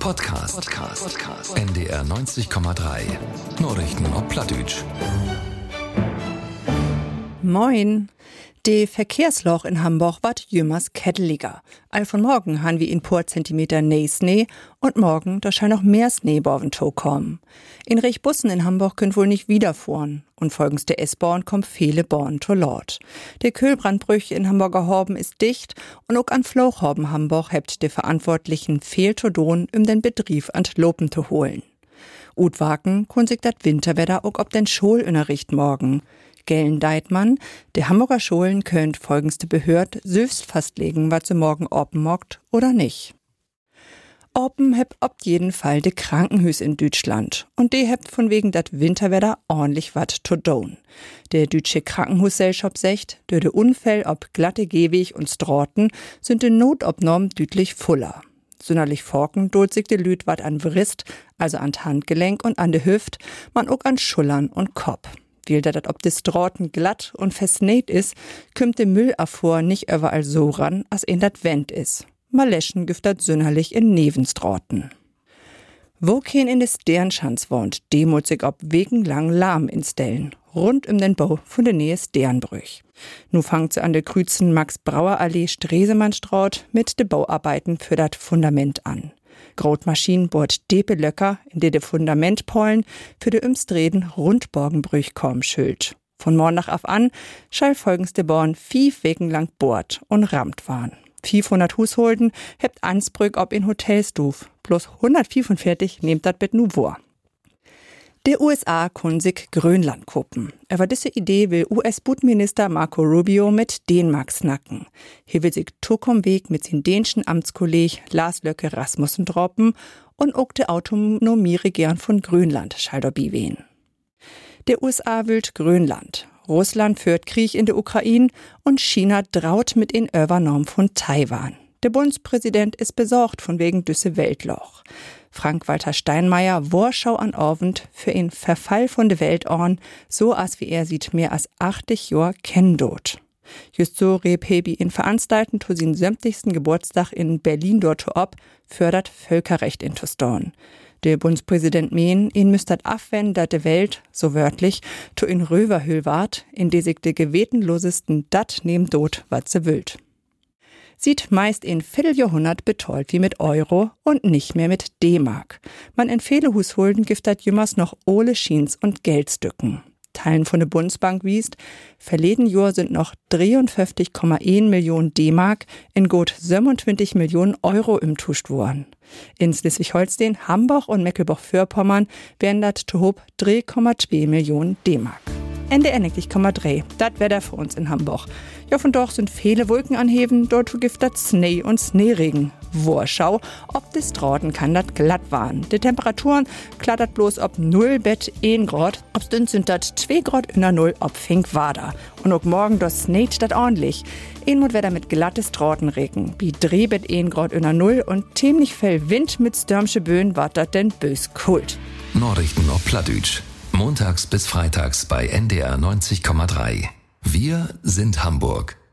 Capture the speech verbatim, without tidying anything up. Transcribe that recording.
Podcast. Podcast. Podcast. N D R neunzig Komma drei. Nachrichten auf Plattdeutsch. Moin. De Verkehrsloch in Hamburg ward jümmers ketteliger. All von morgen han wir in paar Zentimeter nee Schnee und morgen da scheint noch mehr Schnee boven to kommen. In rech Bussen in Hamburg könnt wohl nicht wiederfahren und folgens der S-Bahn kommt viele Born to Lord. Der Kühlbrandbrüch in Hamburger Horben ist dicht und auch an Flochhorben Hamburg hebt de Verantwortlichen Fehltodon, um den Betrieb an Lopen zu holen. Utwaken kun sich dat Winterwetter auch ob den Schulunterricht morgen. Gellen Deitmann, der Hamburger Schulen könnt folgendste Behörd selbst festlegen, was sie morgen open mockt oder nicht. Open hebt ob jeden Fall de Krankenhüs in Deutschland und die hebt von wegen dat Winterwetter ordentlich wat to doen. Der deutsche Krankenhusgesellschaft sagt, durch de Unfall ob glatte Gehweg und Straßen sind de Notopnorm dütlich fuller. Sünderlich forken dolt sich de Lüt wat an Wrist, also an Handgelenk und an de Hüft, man ook an Schullern und Kopf. Weil dat ob des Straßen glatt und versnät is, kümmt de Müllabfuhr nicht überall so ran, als in dat Wend is. Mal läschen güft dat sünderlich in Nevenstraten. Wo kein in des Sternschanz wohnt, demut sich ob wegen lang lahm instellen, rund um den Bau von der Nähe Sternbrüch. Nu fangt sie an der Krüzen Max-Brauer-Allee Stresemannstraut mit de Bauarbeiten für dat Fundament an. Grotmaschinen bohrt depe Löcker, in de de Fundamentpollen für de Umstreden Rundborgenbrüch kommen schuld. Von morgen af an schall folgens de Born fief Wegen lang bohrt und rammt waren. fünfhundert Husholden hebt Ansbrück ob in Hotelstuf, bloß hundertfünfundvierzig nehmt dat bet nu vor. Der U S A kun sich Grönland kuppen. Aber diese Idee will U S-Bootminister Marco Rubio mit Dänemark snacken. Hier will sich Tuckum-Weg mit sin dänischen Amtskolleg Lars Løkke Rasmussen droppen und auch de Autonomie-Regieren von Grönland schaldobi wehen. Der U S A will Grönland. Russland führt Krieg in der Ukraine und China draut mit in Übernorm von Taiwan. Der Bundespräsident ist besorgt von wegen düsse Weltloch. Frank-Walter Steinmeier Warschau an Orwend für ihn Verfall von der Weltorn, so als wie er sieht mehr als achtzig Jahr kenndot. Just so Repebi in Veranstalten zu sin sämtlichsten Geburtstag in Berlin dort ob, fördert Völkerrecht in Tostorn. Der Bundespräsident mehn, ihn müsst afwenden, dat de Welt, so wörtlich, to in Röverhöhl wart, in de sich de gewetenlosesten dat nehm dot, wat se wüllt. Sieht meist in Vierteljahrhundert betollt wie mit Euro und nicht mehr mit D-Mark. Man empfehle Husholden giftet jümmers noch Ole Schiens und Geldstücken. Teilen von der Bundesbank wiest, verleden Jahr sind noch dreiundfünfzig Komma eins Millionen D-Mark in gut siebenundzwanzig Millionen Euro im Tuscht worden. In Schleswig-Holstein, Hamburg und Mecklenburg-Vorpommern wären dat to hob drei Komma zwei Millionen D-Mark. N D R neunzig Komma drei, dat wär für uns in Hamburg. Ja, von dort sind viele Wolken anheben, dort gibt dat Schnee und Schneeregen. Warschau, ob des Straßen kann dat glatt waren. Die Temperaturen klattert bloß ob null Bett ein Grad, ob's dünn sind dat zwei Grad unter null, ob fink wader. Und auch morgen das schneit dat ordentlich. Einmut wär da mit glattes Straßenregen, wie Drehbett ein Grad unter null und ziemlich viel Wind mit stürmische Böen wart dat denn bös kult. Nachrichten auf Plattdeutsch. Montags bis freitags bei N D R neunzig Komma drei. Wir sind Hamburg.